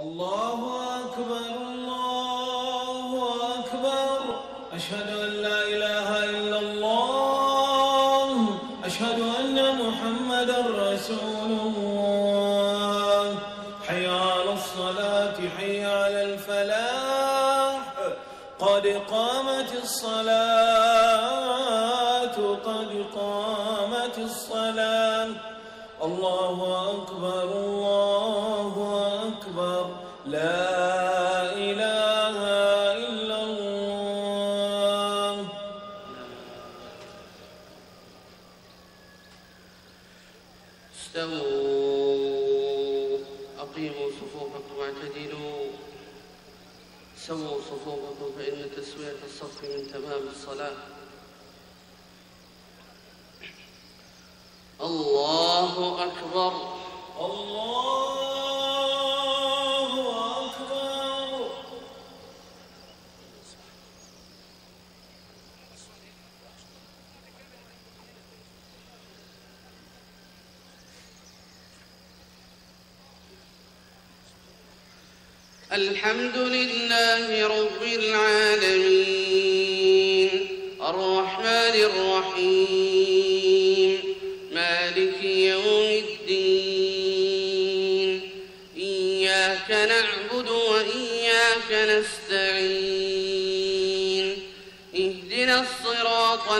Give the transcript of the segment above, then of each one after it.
الله أكبر الله أكبر. أشهد أن لا إله إلا الله. أشهد أن محمدا رسول الله. حي على الصلاة حي على الفلاح. قد قامت الصلاة قد قامت الصلاة. الله أكبر الله أكبر. لا إله إلا الله. استووا أقيموا صفوفكم واعتدلوا. سووا صفوفكم فإن تسوية الصف من تمام الصلاة. الله أكبر الله أكبر. الحمد لله رب العالمين الرحمن الرحيم مالك يوم الدين. إياك نعبد وإياك نستعين. اهدنا الصراط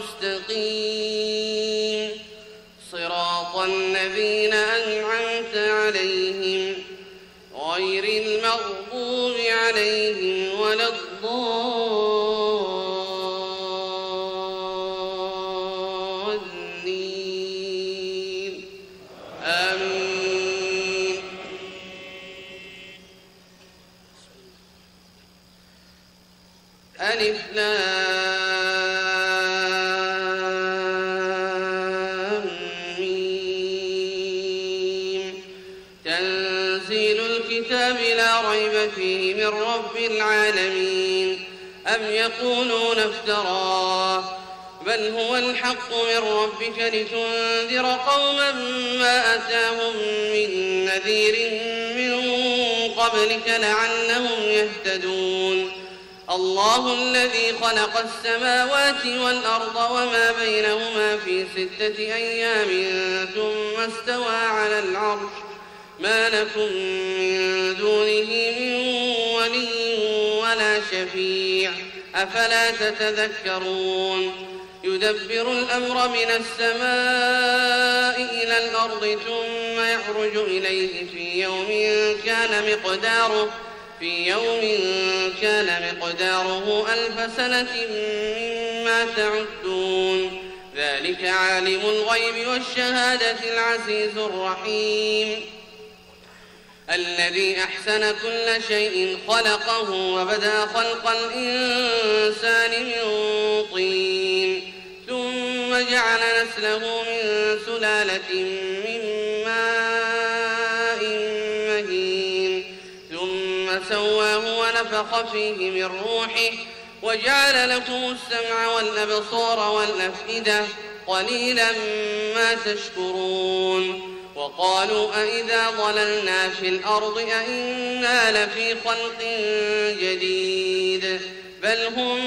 المستقيم صراط الذين أنعمت عليهم غير المغضوب عليهم ولا الضالين. آمين. ألف لام ميم. تنزيل الكتاب لا ريب فيه من رب العالمين. أم يقولون افتراه بل هو الحق من ربك لتنذر قوما ما أتاهم من نذير من قبلك لعلهم يهتدون. الله الذي خلق السماوات والأرض وما بينهما في 6 أيام ثم استوى على العرش. ما لكم من دونه من ولي ولا شفيع أفلا تتذكرون. يدبر الأمر من السماء إلى الأرض ثم يعرج إليه في يوم كان مقداره 1000 سنة مما تعدون. ذلك عالم الغيب والشهادة العزيز الرحيم الذي أحسن كل شيء خلقه وبدأ خلق الإنسان من طين ثم جعل نسله من سلالة من ماء مهين ثم سواه ونفخ فيه من روحه وجعل لكم السمع والأبصار والأفئدة قليلا ما تشكرون. وقالوا أئذا ضللنا في الأرض أئنا لفي خلق جديد بل هم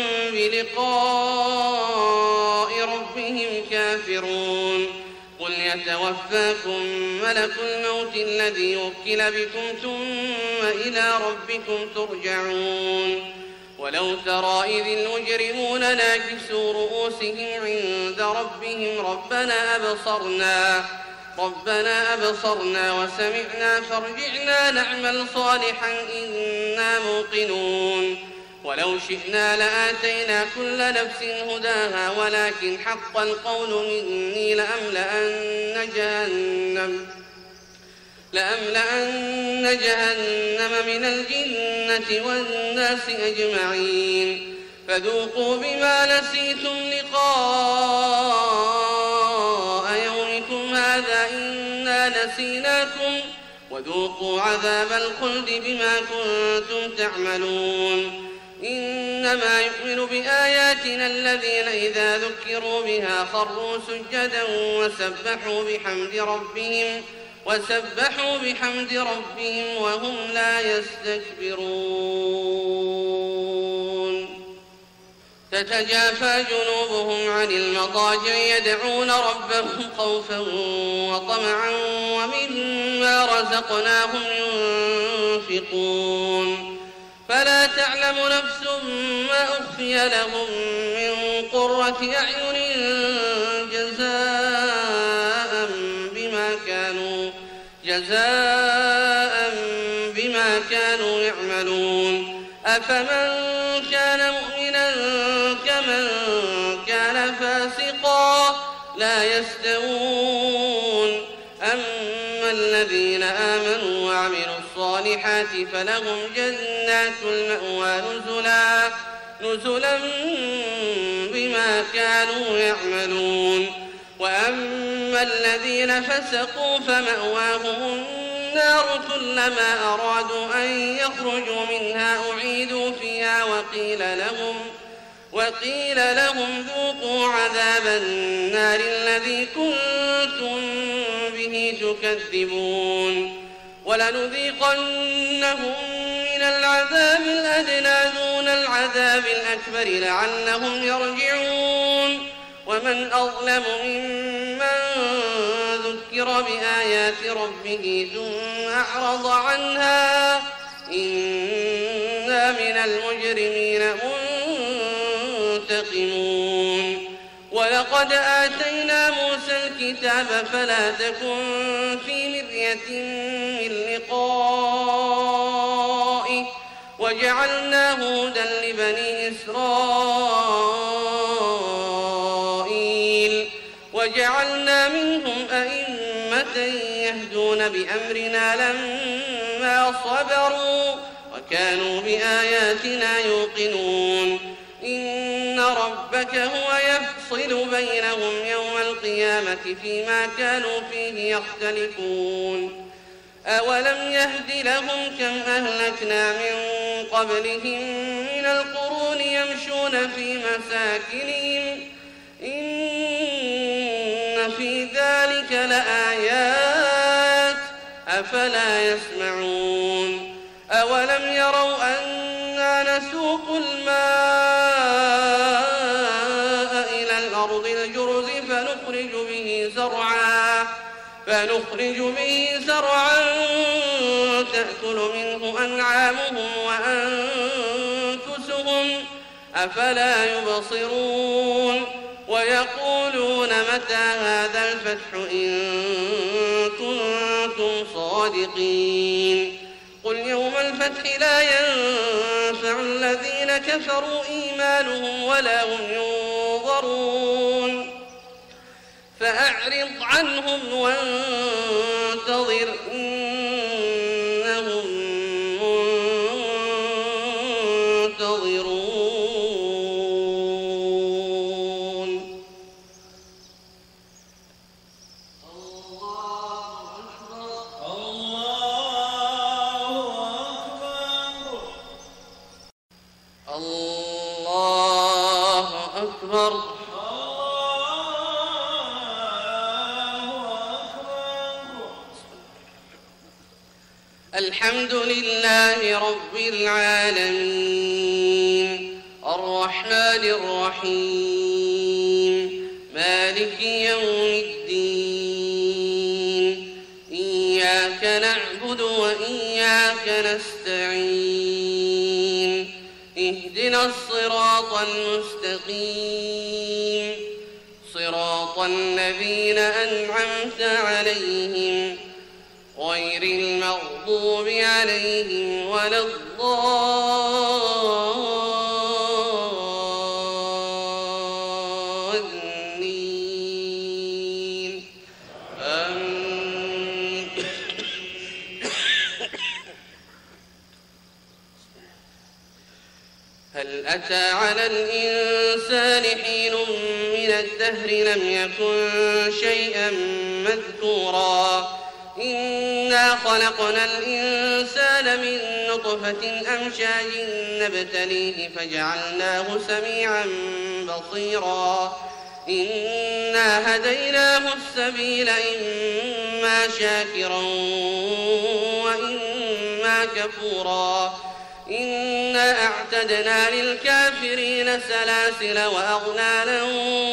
بلقاء ربهم كافرون. قل يتوفاكم ملك الموت الذي وكل بكم ثم إلى ربكم ترجعون. ولو ترى إذ المجرمون ناكسوا رؤوسهم عند ربهم ربنا أبصرنا وسمعنا فارجعنا نعمل صالحا إنا موقنون. ولو شئنا لآتينا كل نفس هداها ولكن حق القول مني لأملأن جهنم من الجنة والناس أجمعين. فذوقوا بما نسيتم لقاء يومكم هذا إنا نسيناكم وذوقوا عذاب الخلد بما كنتم تعملون. إنما يؤمن بآياتنا الذين إذا ذكروا بها خروا سجدا وسبحوا بحمد ربهم وسبحوا بحمد ربهم وهم لا يستكبرون تتجافى جنوبهم عن المضاجع يدعون ربهم خوفا وطمعا ومما رزقناهم ينفقون فلا تعلم نفس ما أخفي لهم من قرة أعين جزاء بما كانوا يعملون أفمن كان مؤمنا كمن كان فاسقا لا يستوون أما الذين آمنوا وعملوا الصالحات فلهم جنات المأوى نزلا بما كانوا يعملون وأما الذين فسقوا فمأواهم النار كلما أرادوا أن يخرجوا منها أعيدوا فيها وقيل لهم ذوقوا عذاب النار الذي كنتم به تكذبون ولنذيقنهم من العذاب الأدنى دون العذاب الأكبر لعلهم يرجعون ومن أظلم ممن ذكر بآيات ربه ثم أعرض عنها إنا من المجرمين منتقمون ولقد آتينا موسى الكتاب فلا تكن في مرية من لقائه وجعلناه هدى لبني إسرائيل وجعلنا منهم أئمة يهدون بأمرنا لما صبروا وكانوا بآياتنا يوقنون إن ربك هو يفصل بينهم يوم القيامة فيما كانوا فيه يختلفون أولم يهد لهم كم أهلكنا من قبلهم من القرون يمشون في مساكنهم إن في ذلك لآيات أفلا يسمعون أولم يروا أنا نسوق الماء إلى الأرض الجرز فنخرج به زرعا تأكل منه أنعامهم وأنفسهم أفلا يبصرون ويقولون متى هذا الفتح إن كنتم صادقين قل يوم الفتح لا ينفع الذين كفروا إيمانهم ولا هم ينظرون فأعرض عنهم وانتظر إنهم منتظرون. الله أكبر الله أكبر. الحمد لله رب العالمين الرحمن الرحيم مالك يوم الدين إياك نعبد وإياك نستعين اهدنا الصراط المستقيم صراط الذين أنعمت عليهم غير المغضوب عليهم ولا الضالين آمين. هل أتى على الإنسان حين من الدهر لم يكن شيئا مذكورا إنا خلقنا الإنسان من نطفة أمشاج نبتليه فجعلناه سميعا بصيرا إنا هديناه السبيل إما شاكرا وإما كفورا إنا أعتدنا للكافرين سلاسل وأغلالا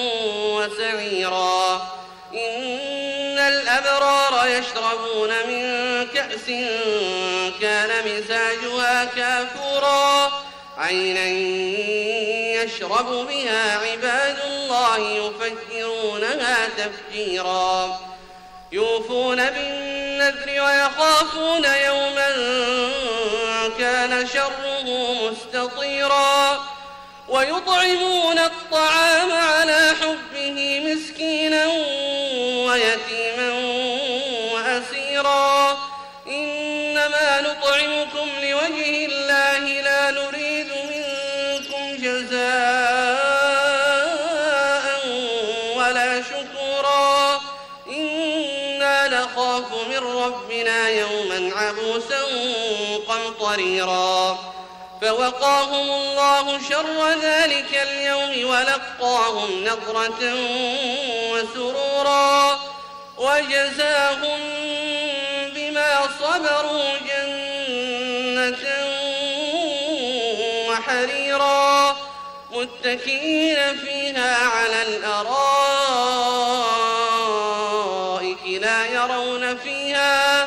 وسعيرا إن الأبرار يشربون من كأس كان مزاجها كافورا عينا يشرب بها عباد الله يفجرونها تفجيرا يوفون بالنذر ويخافون يوما كان شره مستطيرا ويطعمون الطعام على حبه مسكينا ويتيما وأسيرا إنما نطعمكم لوجه الله لا نريد منكم جزاء ولا شكورا إنا نخاف من ربنا يوما عبوسا قمطريرا فوقاهم الله شر ذلك اليوم ولقاهم نضرة وسرورا وجزاهم بما صبروا جنة وحريرا متكئين فيها على الأرائك لا يرون فيها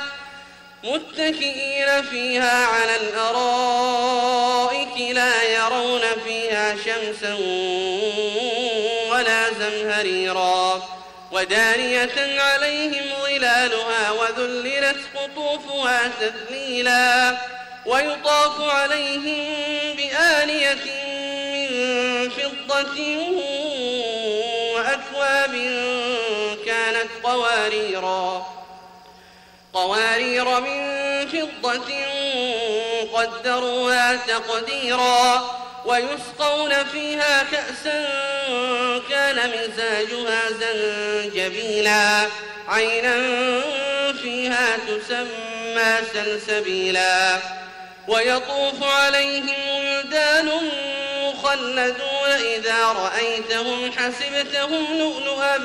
شمسا ولا زمهريرا ودانية عليهم ظلالها وذللت قطوفها تذليلا ويطاف عليهم بآنية من فضة وأكواب كانت قوارير من فضة قدروها تقديرا ويسقون فيها كأسا كان مزاجها زنجبيلا عينا فيها تسمى سلسبيلا ويطوف عليهم ولدان مخلدون إذا رأيتهم حسبتهم لؤلؤا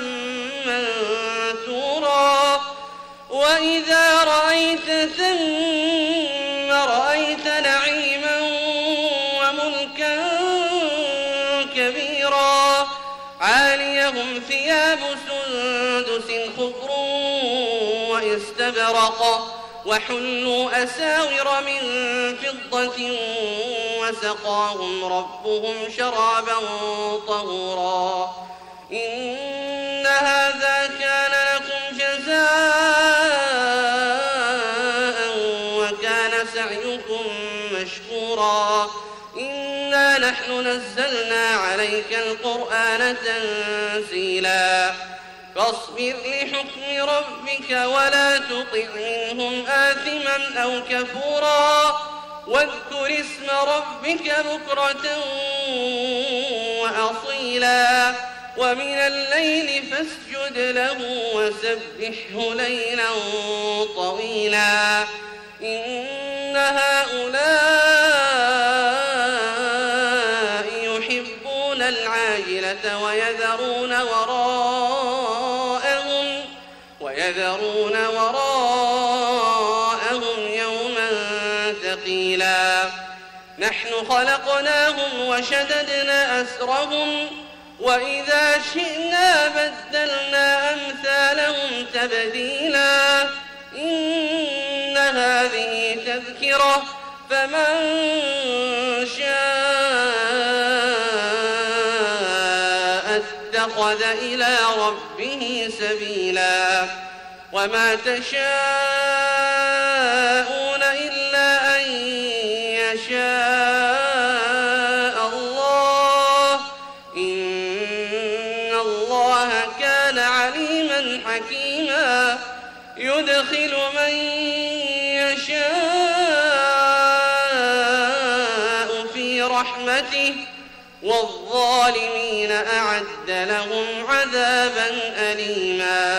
منثورا وإذا رأيت ثم رأيت نعيما وملكا كبيرا عاليهم ثياب سندس خضر واستبرق وحلوا أساور من فضة وسقاهم ربهم شرابا طهورا إن هذا كان لكم جزاء وكان سعيكم مشكورا إنا نحن نزلنا عليك القرآن تنزيلا فاصبر لحكم ربك ولا تطع منهم آثما أو كفورا واذكر اسم ربك بكرة وأصيلا ومن الليل فاسجد له وسبحه ليلا طويلا إن هؤلاء يحبون العاجلة ويذرون وراءهم يوما ثقيلا نحن خلقناهم وشددنا أسرهم وإذا شئنا بدلنا أمثالهم تبديلا إن هذه تذكرة فمن شاء اتخذ إلى ربه سبيلا وما تشاءون إلا أن يشاء الله إن الله كان عليما حكيما يدخل من يشاء في رحمته والظالمين أعد لهم عذابا أليما